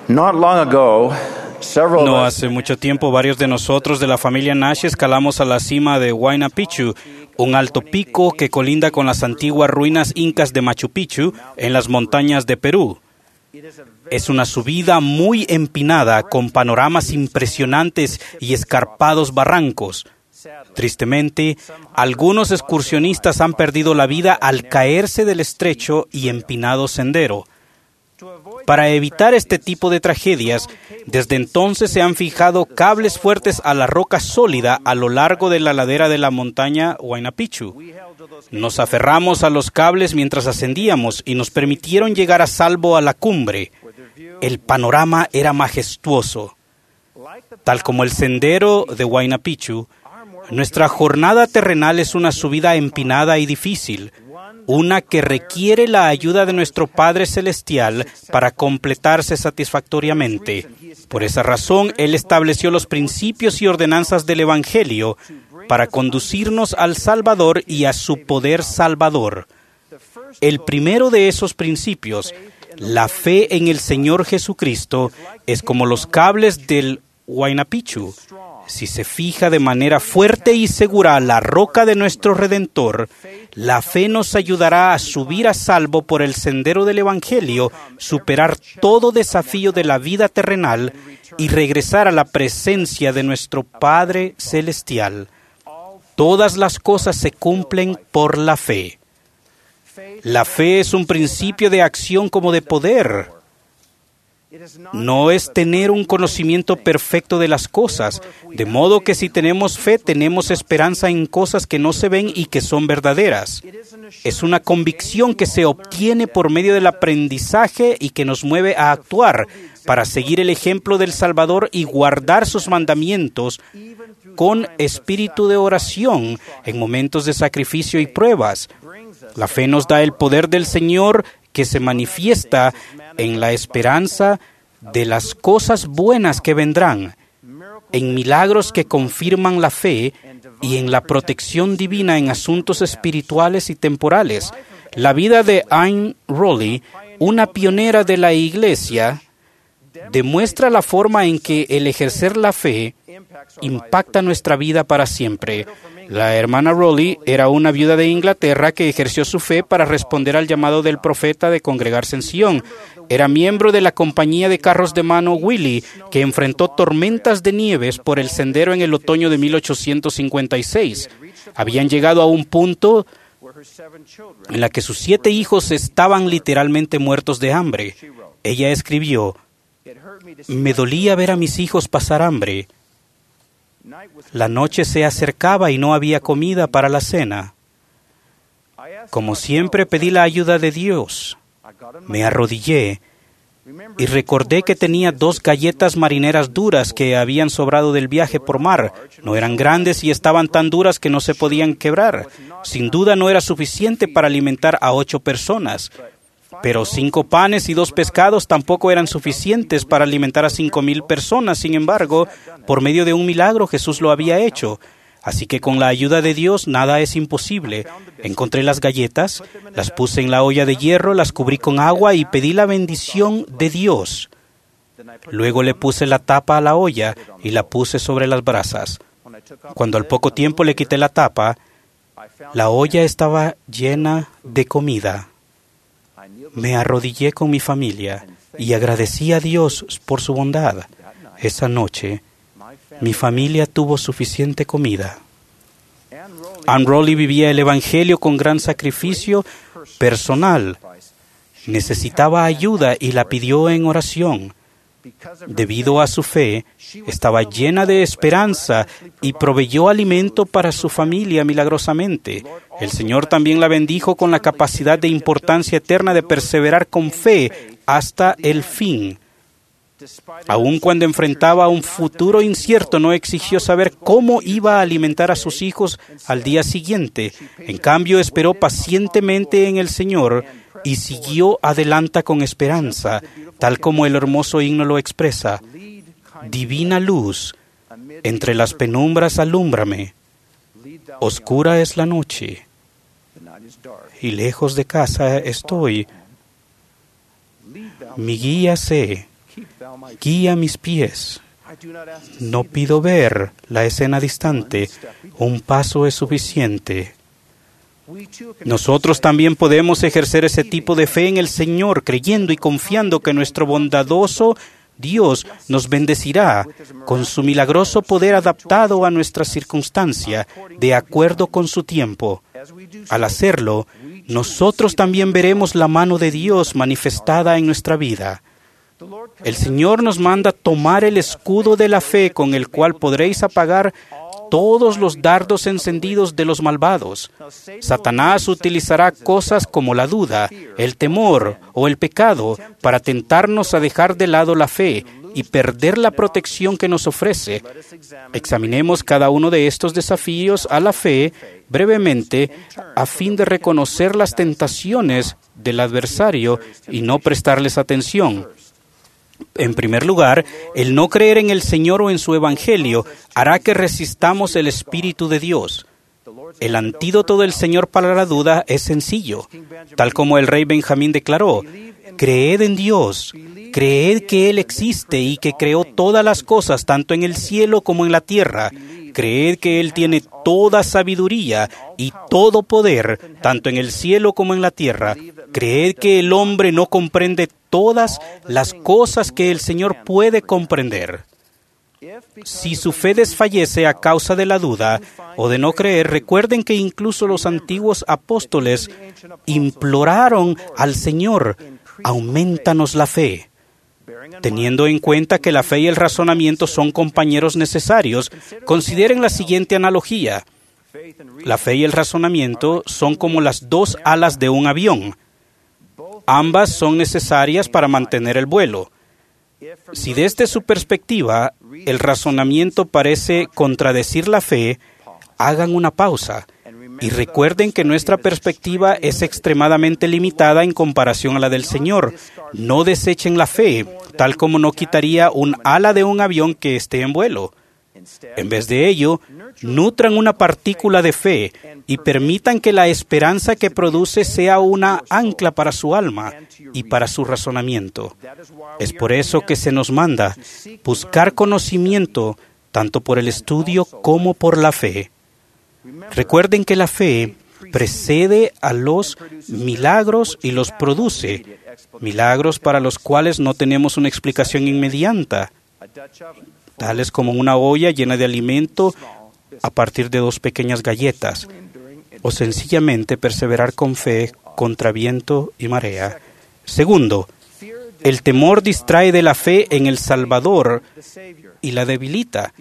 Not long ago, several No of us hace mucho tiempo, varios de nosotros de la familia Nash escalamos a la cima de Huayna Picchu, un alto pico que colinda con las antiguas ruinas incas de Machu Picchu en las montañas de Perú. Es una subida muy empinada con panoramas impresionantes y escarpados barrancos. Tristemente, algunos excursionistas han perdido la vida al caerse del estrecho y empinado sendero. Para evitar este tipo de tragedias, desde entonces se han fijado cables fuertes a la roca sólida a lo largo de la ladera de la montaña Huayna Picchu. Nos aferramos a los cables mientras ascendíamos y nos permitieron llegar a salvo a la cumbre. El panorama era majestuoso. Tal como el sendero de Huayna Picchu, nuestra jornada terrenal es una subida empinada y difícil, una que requiere la ayuda de nuestro Padre Celestial para completarse satisfactoriamente. Por esa razón, Él estableció los principios y ordenanzas del Evangelio para conducirnos al Salvador y a su poder salvador. El primero de esos principios, la fe en el Señor Jesucristo, es como los cables del Huayna Picchu. Si se fija de manera fuerte y segura a la roca de nuestro Redentor, la fe nos ayudará a subir a salvo por el sendero del Evangelio, superar todo desafío de la vida terrenal y regresar a la presencia de nuestro Padre Celestial. Todas las cosas se cumplen por la fe. La fe es un principio de acción como de poder. No es tener un conocimiento perfecto de las cosas, de modo que si tenemos fe, tenemos esperanza en cosas que no se ven y que son verdaderas. Es una convicción que se obtiene por medio del aprendizaje y que nos mueve a actuar para seguir el ejemplo del Salvador y guardar sus mandamientos con espíritu de oración en momentos de sacrificio y pruebas. La fe nos da el poder del Señor que se manifiesta en la esperanza de las cosas buenas que vendrán, en milagros que confirman la fe y en la protección divina en asuntos espirituales y temporales. La vida de Anne Rowley, una pionera de la Iglesia, demuestra la forma en que el ejercer la fe impacta nuestra vida para siempre. La hermana Rowley era una viuda de Inglaterra que ejerció su fe para responder al llamado del profeta de congregarse en Sion. Era miembro de la compañía de carros de mano Willy, que enfrentó tormentas de nieves por el sendero en el otoño de 1856. Habían llegado a un punto en la que sus 7 hijos estaban literalmente muertos de hambre. Ella escribió: «Me dolía ver a mis hijos pasar hambre. La noche se acercaba y no había comida para la cena. Como siempre pedí la ayuda de Dios. Me arrodillé y recordé que tenía 2 galletas marineras duras que habían sobrado del viaje por mar. No eran grandes y estaban tan duras que no se podían quebrar. Sin duda no era suficiente para alimentar a 8 personas. Pero 5 panes y 2 pescados tampoco eran suficientes para alimentar a 5,000 personas. Sin embargo, por medio de un milagro Jesús lo había hecho. Así que con la ayuda de Dios nada es imposible. Encontré las galletas, las puse en la olla de hierro, las cubrí con agua y pedí la bendición de Dios. Luego le puse la tapa a la olla y la puse sobre las brasas. Cuando al poco tiempo le quité la tapa, la olla estaba llena de comida. Me arrodillé con mi familia y agradecí a Dios por su bondad. Esa noche, mi familia tuvo suficiente comida. Anne Rowley vivía el Evangelio con gran sacrificio personal. Necesitaba ayuda y la pidió en oración. Debido a su fe, estaba llena de esperanza y proveyó alimento para su familia milagrosamente. El Señor también la bendijo con la capacidad de importancia eterna de perseverar con fe hasta el fin. Aun cuando enfrentaba un futuro incierto, no exigió saber cómo iba a alimentar a sus hijos al día siguiente. En cambio, esperó pacientemente en el Señor y siguió adelante con esperanza, tal como el hermoso himno lo expresa. Divina luz, entre las penumbras alúmbrame. Oscura es la noche, y lejos de casa estoy. Mi guía sé, guía mis pies. No pido ver la escena distante, un paso es suficiente. Nosotros también podemos ejercer ese tipo de fe en el Señor, creyendo y confiando que nuestro bondadoso Dios nos bendecirá con su milagroso poder adaptado a nuestra circunstancia, de acuerdo con su tiempo. Al hacerlo, nosotros también veremos la mano de Dios manifestada en nuestra vida. El Señor nos manda tomar el escudo de la fe con el cual podréis apagar todos los dardos encendidos de los malvados. Satanás utilizará cosas como la duda, el temor o el pecado para tentarnos a dejar de lado la fe y perder la protección que nos ofrece. Examinemos cada uno de estos desafíos a la fe brevemente a fin de reconocer las tentaciones del adversario y no prestarles atención. En primer lugar, el no creer en el Señor o en su Evangelio hará que resistamos el Espíritu de Dios. El antídoto del Señor para la duda es sencillo. Tal como el rey Benjamín declaró, creed en Dios, creed que Él existe y que creó todas las cosas, tanto en el cielo como en la tierra. Creed que Él tiene toda sabiduría y todo poder, tanto en el cielo como en la tierra. Creed que el hombre no comprende todas las cosas que el Señor puede comprender. Si su fe desfallece a causa de la duda o de no creer, recuerden que incluso los antiguos apóstoles imploraron al Señor, aumentanos la fe. Teniendo en cuenta que la fe y el razonamiento son compañeros necesarios, consideren la siguiente analogía. La fe y el razonamiento son como las dos alas de un avión. Ambas son necesarias para mantener el vuelo. Si desde su perspectiva el razonamiento parece contradecir la fe, hagan una pausa y recuerden que nuestra perspectiva es extremadamente limitada en comparación a la del Señor. No desechen la fe, tal como no quitaría un ala de un avión que esté en vuelo. En vez de ello, nutran una partícula de fe y permitan que la esperanza que produce sea una ancla para su alma y para su razonamiento. Es por eso que se nos manda buscar conocimiento tanto por el estudio como por la fe. Recuerden que la fe precede a los milagros y los produce, milagros para los cuales no tenemos una explicación inmediata, tales como una olla llena de alimento a partir de 2 pequeñas galletas, o sencillamente perseverar con fe contra viento y marea. Segundo, el temor distrae de la fe en el Salvador y la debilita.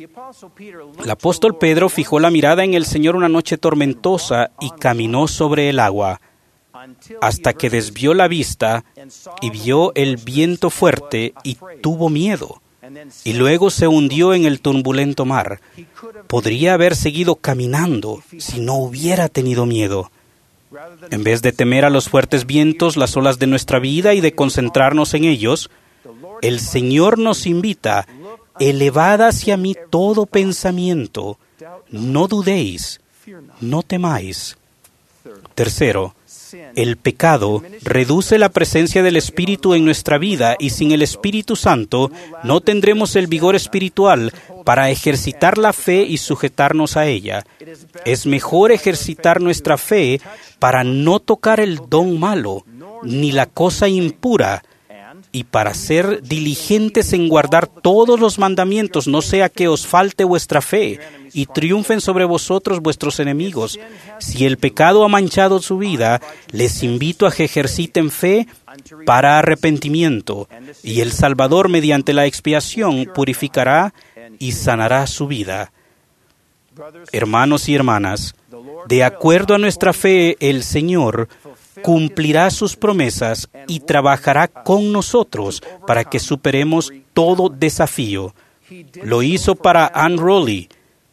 El apóstol Pedro fijó la mirada en el Señor una noche tormentosa y caminó sobre el agua, hasta que desvió la vista y vio el viento fuerte y tuvo miedo. Y luego se hundió en el turbulento mar. Podría haber seguido caminando si no hubiera tenido miedo. En vez de temer a los fuertes vientos, las olas de nuestra vida y de concentrarnos en ellos, el Señor nos invita: elevad hacia mí todo pensamiento, no dudéis, no temáis. Tercero, el pecado reduce la presencia del Espíritu en nuestra vida y sin el Espíritu Santo no tendremos el vigor espiritual para ejercitar la fe y sujetarnos a ella. Es mejor ejercitar nuestra fe para no tocar el don malo, ni la cosa impura, y para ser diligentes en guardar todos los mandamientos, no sea que os falte vuestra fe y triunfen sobre vosotros vuestros enemigos. Si el pecado ha manchado su vida, les invito a que ejerciten fe para arrepentimiento, y el Salvador, mediante la expiación, purificará y sanará su vida. Hermanos y hermanas, de acuerdo a nuestra fe, el Señor cumplirá sus promesas y trabajará con nosotros para que superemos todo desafío. Lo hizo para Ann Rowley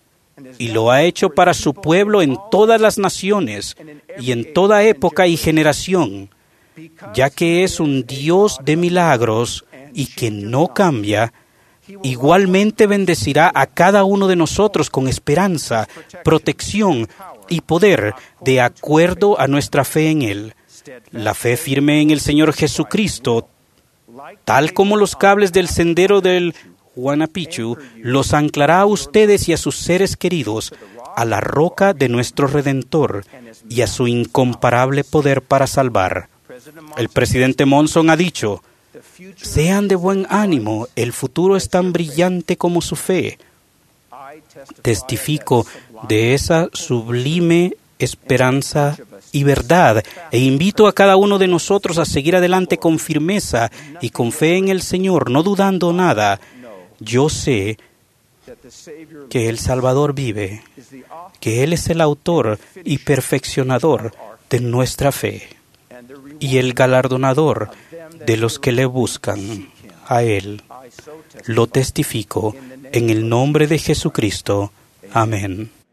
y lo ha hecho para su pueblo en todas las naciones y en toda época y generación, ya que es un Dios de milagros y que no cambia. Igualmente bendecirá a cada uno de nosotros con esperanza, protección y poder de acuerdo a nuestra fe en Él. La fe firme en el Señor Jesucristo Tal como los cables del sendero del Huayna Picchu, los anclará a ustedes y a sus seres queridos a la roca de nuestro Redentor y a su incomparable poder para salvar. El presidente Monson ha dicho: sean de buen ánimo, el futuro es tan brillante como su fe. Testifico de esa sublime esperanza y verdad, e invito a cada uno de nosotros a seguir adelante con firmeza y con fe en el Señor, no dudando nada. Yo sé que el Salvador vive, que Él es el autor y perfeccionador de nuestra fe y el galardonador de los que le buscan a Él. Lo testifico en el nombre de Jesucristo. Amén.